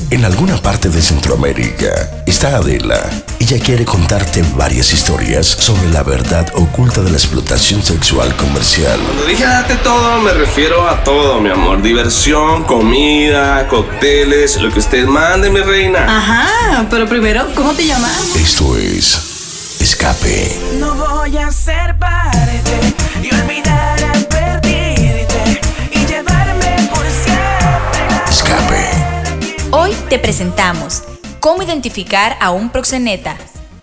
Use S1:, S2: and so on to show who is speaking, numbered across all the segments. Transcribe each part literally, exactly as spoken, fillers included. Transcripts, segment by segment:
S1: En alguna parte de Centroamérica está Adela. Ella quiere contarte varias historias sobre la verdad oculta de la explotación sexual comercial.
S2: Cuando dije date todo, me refiero a todo, mi amor. Diversión, comida, cócteles, lo que usted mande, mi reina.
S3: Ajá, pero primero, ¿cómo te llamas?
S1: Esto es Escape.
S4: No voy a ser parte y olvidar advertirte y llevarme por siempre.
S1: Escape.
S5: Hoy te presentamos cómo identificar a un proxeneta.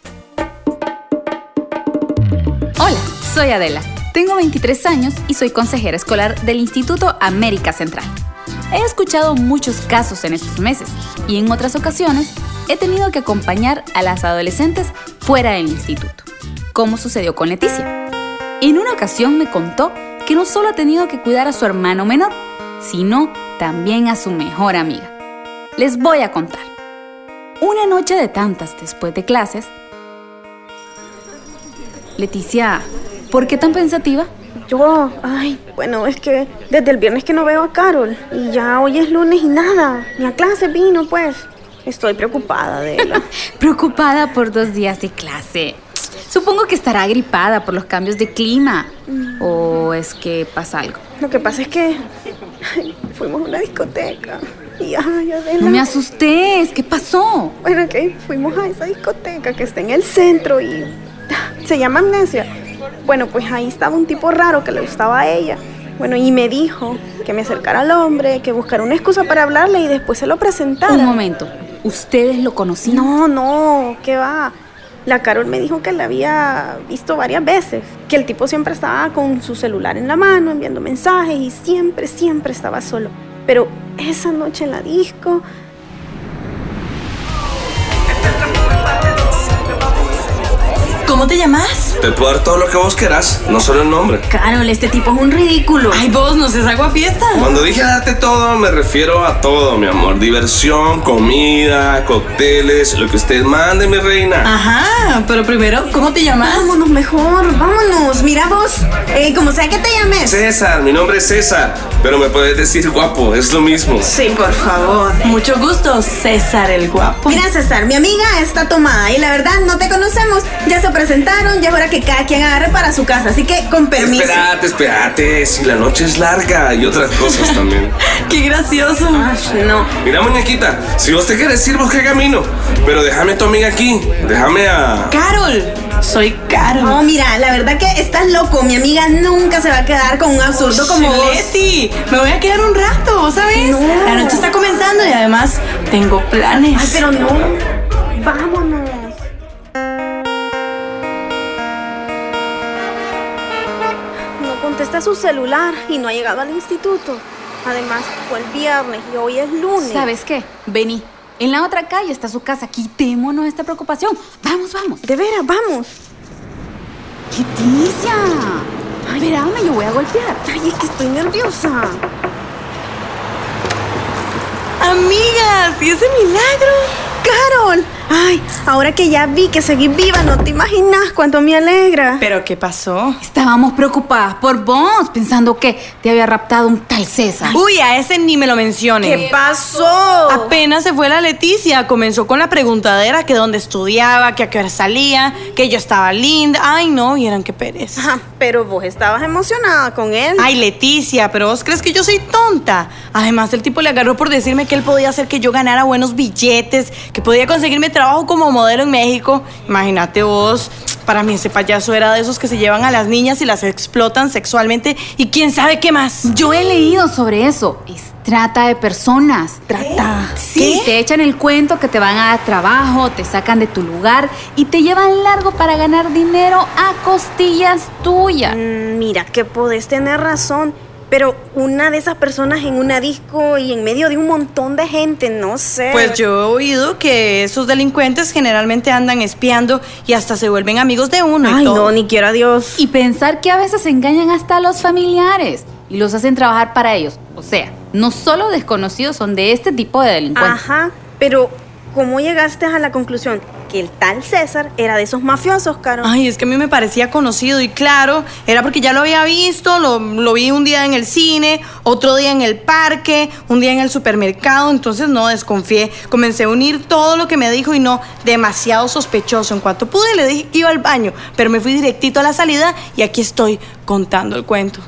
S6: Hola, soy Adela. Tengo veintitrés años y soy consejera escolar del Instituto América Central. He escuchado muchos casos en estos meses y en otras ocasiones he tenido que acompañar a las adolescentes fuera del instituto, como sucedió con Leticia. En una ocasión me contó que no solo ha tenido que cuidar a su hermano menor, sino también a su mejor amiga. Les voy a contar. Una noche de tantas después de clases... Leticia, ¿por qué tan pensativa?
S7: Yo, ay, bueno, es que desde el viernes que no veo a Carol y ya hoy es lunes y nada, ni a clase vino, pues. Estoy preocupada de ella.
S6: Preocupada por dos días de clase. Supongo que estará agripada por los cambios de clima. Mm. ¿O es que pasa algo?
S7: Lo que pasa es que ay, fuimos a una discoteca y ay, Adela.
S6: No me asustes, ¿qué pasó?
S7: Bueno, que fuimos a esa discoteca que está en el centro y se llama Amnesia. Bueno, pues ahí estaba un tipo raro que le gustaba a ella. Bueno, y me dijo que me acercara al hombre, que buscara una excusa para hablarle y después se lo presentara.
S6: Un momento, ¿ustedes lo conocían?
S7: No, no, ¿qué va? La Carol me dijo que la había visto varias veces, que el tipo siempre estaba con su celular en la mano, enviando mensajes y siempre, siempre estaba solo. Pero esa noche en la disco...
S3: ¿Cómo te llamas?
S2: Te puedo dar todo lo que vos quieras, no solo el nombre.
S3: Carol, este tipo es un ridículo. Ay, vos, ¿no seas agua fiesta?
S2: Cuando dije date todo, me refiero a todo, mi amor. Diversión, comida, cócteles, lo que usted mande, mi reina.
S3: Ajá, pero primero, ¿cómo te llamas?
S7: Vámonos mejor, vámonos. Mira vos, eh, como sea que te llames.
S2: César, mi nombre es César, pero me puedes decir guapo, es lo mismo.
S7: Sí, por favor.
S3: Mucho gusto, César el guapo.
S7: Mira, César, mi amiga está tomada y la verdad no te conocemos. Ya se presentaron, ya es hora que cada quien agarre para su casa, así que con permiso.
S2: Espérate, espérate, si la noche es larga y otras cosas también.
S3: ¡Qué gracioso!
S7: Ay, no.
S2: Mira, muñequita, si vos te quieres ir, busca camino, pero déjame a tu amiga aquí, déjame a...
S3: ¡Carol! Soy Carol.
S7: No, mira, la verdad que estás loco. Mi amiga nunca se va a quedar con un absurdo como vos.
S3: Leti, me voy a quedar un rato, ¿sabes?
S7: No.
S3: La noche está comenzando y además tengo planes.
S7: Ay, pero no. Vámonos. No contesta su celular y no ha llegado al instituto. Además, fue el viernes y hoy es lunes.
S6: ¿Sabes qué? Vení. En la otra calle está su casa. Quitémonos esta preocupación. Vamos, vamos.
S7: De veras, vamos.
S6: Leticia. Ay, espérame, yo voy a golpear.
S7: Ay, es que estoy nerviosa.
S3: Amigas, ¿y ese milagro?
S7: ¡Carol! Ay, ahora que ya vi que seguís viva, no te imaginas cuánto me alegra.
S3: ¿Pero qué pasó?
S6: Estábamos preocupadas por vos, pensando que te había raptado un tal César.
S3: Uy, a ese ni me lo menciones.
S7: ¿Qué pasó?
S3: Apenas se fue la Leticia, comenzó con la preguntadera que dónde estudiaba, que a qué hora salía, que yo estaba linda. Ay, no, vieran qué pereza.
S7: Ajá, pero vos estabas emocionada con él.
S3: Ay, Leticia, pero vos crees que yo soy tonta. Además, el tipo le agarró por decirme que él podía hacer que yo ganara buenos billetes, que podía conseguirme trabajo como modelo en México. Imagínate vos, para mí ese payaso era de esos que se llevan a las niñas y las explotan sexualmente y quién sabe qué más.
S6: Yo he leído sobre eso. Es trata de personas.
S3: ¿Trata?
S6: Sí, te echan el cuento que te van a dar trabajo, te sacan de tu lugar y te llevan largo para ganar dinero a costillas tuyas.
S7: Mm, mira que podés tener razón. Pero una de esas personas en una disco y en medio de un montón de gente, no sé.
S3: Pues yo he oído que esos delincuentes generalmente andan espiando y hasta se vuelven amigos de uno.
S7: Ay,
S3: y todo.
S7: no, ni quiera Dios.
S6: Y pensar que a veces engañan hasta a los familiares y los hacen trabajar para ellos. O sea, no solo desconocidos son de este tipo de delincuentes.
S7: Ajá, pero ¿cómo llegaste a la conclusión? que el tal César era de esos mafiosos, Caro.
S3: Ay, es que a mí me parecía conocido y claro, era porque ya lo había visto, lo, lo vi un día en el cine, otro día en el parque, un día en el supermercado, entonces no desconfié. Comencé a unir todo lo que me dijo y no, demasiado sospechoso. En cuanto pude le dije que iba al baño, pero me fui directito a la salida y aquí estoy contando el cuento.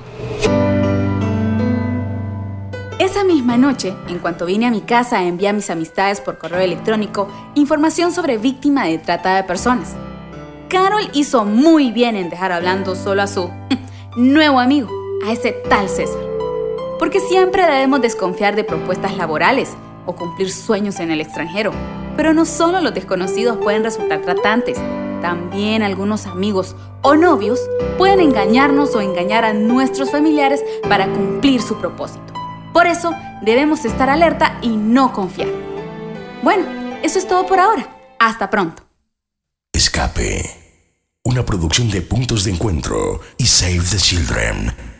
S6: Esa misma noche, en cuanto vine a mi casa, envié a mis amistades por correo electrónico información sobre víctima de trata de personas. Carol hizo muy bien en dejar hablando solo a su nuevo amigo, a ese tal César. Porque siempre debemos desconfiar de propuestas laborales o cumplir sueños en el extranjero. Pero no solo los desconocidos pueden resultar tratantes, también algunos amigos o novios pueden engañarnos o engañar a nuestros familiares para cumplir su propósito. Por eso, debemos estar alerta y no confiar. Bueno, eso es todo por ahora. Hasta pronto.
S1: Escape. Una producción de Puntos de Encuentro y Save the Children.